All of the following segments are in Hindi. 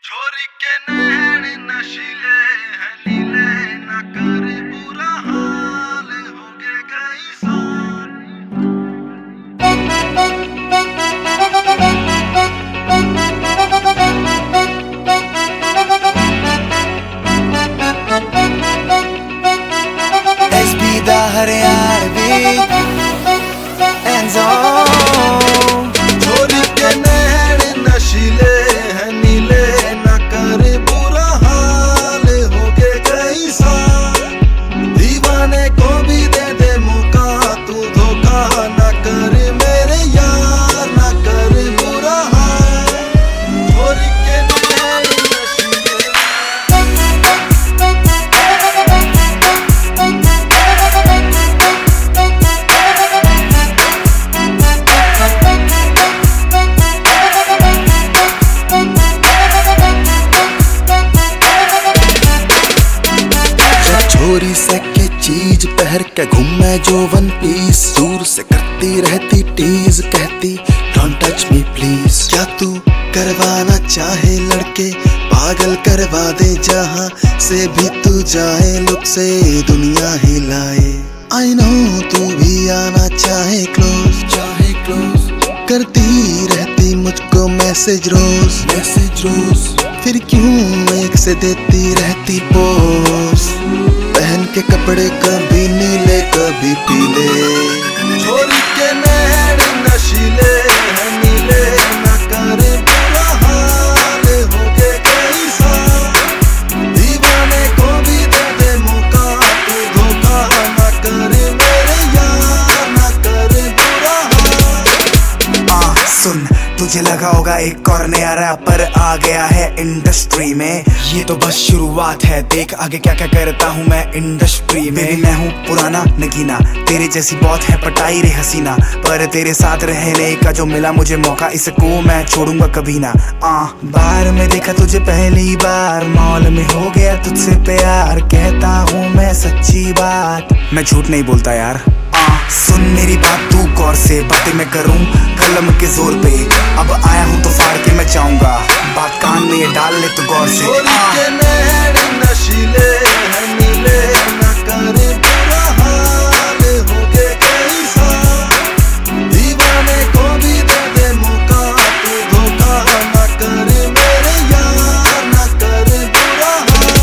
छोरी के नैन नशीले हैं नीले, ना कर बुरा हाल हो गए कई साल। SB ਦਾ ਹਰਿਆਣਵੀ ਐਂਜ਼ੋ छोरी के नैन नशीले हैं नीले, ना कर बुरा हाल हो गए कई साल। दीवाने को भी दे दे मौका, तू धोखा ना कर मेरे यार, ना कर बुरा हाल। छोरी के नैन नशीले छोरी से के चीज पहर के घूमे जो वन पीस, दूर से करती रहती टीज, कहती डोंट टच मी प्लीज। क्या तू करवाना चाहे लड़के पागल करवा दे, जहां से भी तू जाए लुक से दुनिया हिलाए। आई नो तू भी आना चाहे क्लोज, करती रहती मुझको मैसेज रोज, फिर क्यों एक से देती रहती पोज। पहन के कपड़े कभी नीले कभी पीले। छोरी के नैन नशीले हैं नीले, ना कर बुरा हाल हो गए कई साल। दीवाने को भी दे दे मौका, तू धोखा ना कर मेरे यार, ना कर बुरा हाल। सुन तुझे लगा होगा एक और नया रैपर आ गया है इंडस्ट्री में, ये तो बस शुरुआत है, देख आगे क्या क्या करता हूँ मैं इंडस्ट्री में। मैं हूँ पुराना नगीना, तेरे जैसी बहुत है पटाई रे हसीना, पर तेरे साथ रहने का जो मिला मुझे मौका, इसको मैं छोड़ूंगा कभी ना। बार में देखा तुझे पहली बार, मॉल में हो गया तुझसे प्यार, कहता हूँ मैं सच्ची बात, मैं झूठ नहीं बोलता यार। सुन मेरी बात तू गौर से, बातें मैं करूं कलम के जोर पे, अब आया हूं तो फाड़ के मैं जाऊंगा, बात कान में ये डाल ले तू गौर से। छोरी के नैन नशीले हैं नीले, ना कर बुरा हाल हो गए कई साल। दीवाने को भी दे दे मौका, तू धोखा ना कर मेरे यार, ना कर बुरा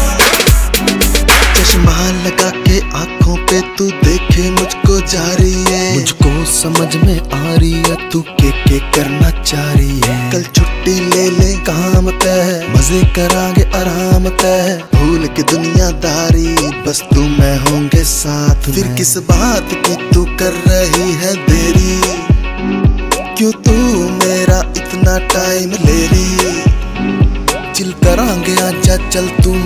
हाल। चश्मा लगा के आंखों पे तू देखे मुझको जा रही है, मुझको समझ में आ रही है तू के करना चाह रही है। कल छुट्टी ले ले काम तय, मजे करांगे आराम तय, भूल के दुनियादारी बस तू मैं होंगे साथ। फिर किस बात की तू कर रही है देरी, क्यों तू मेरा इतना टाइम ले रही। चिल करांगे आजा चल तू